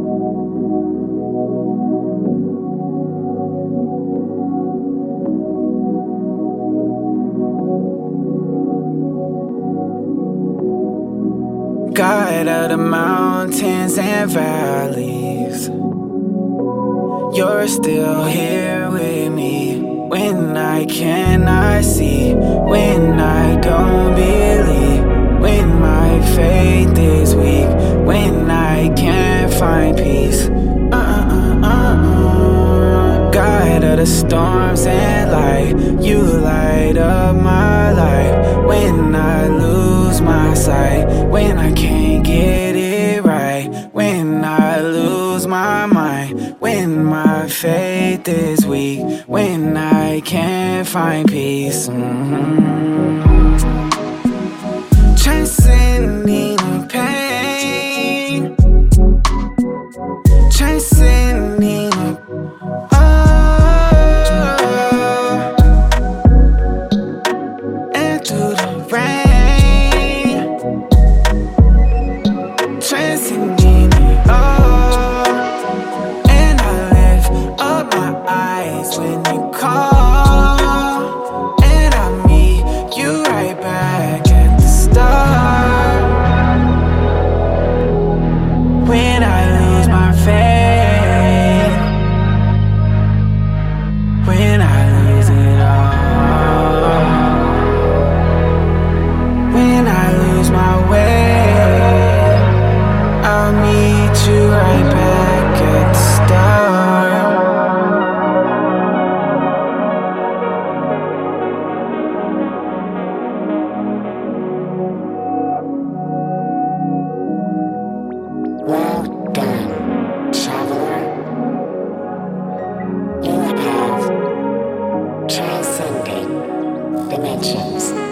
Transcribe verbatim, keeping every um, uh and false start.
God of the mountains and valleys, you're still here with me. When I cannot see, when I don't believe, when my faith is weak, when I can't find peace. Uh-uh-uh-uh. God of the storms and light, you light up my life. When I lose my sight, when I can't get it right, when I lose my mind, when my faith is weak, when I can't find peace. Mm-hmm. Transcending pain, transcending oh, and through the rain, transcending oh, and I lift up my eyes when you call, and I meet you right back at the start. When I lose my faith, when I lose it all, when I lose my way, I'll meet you right back at the start. Well done, traveler. You have transcended dimensions.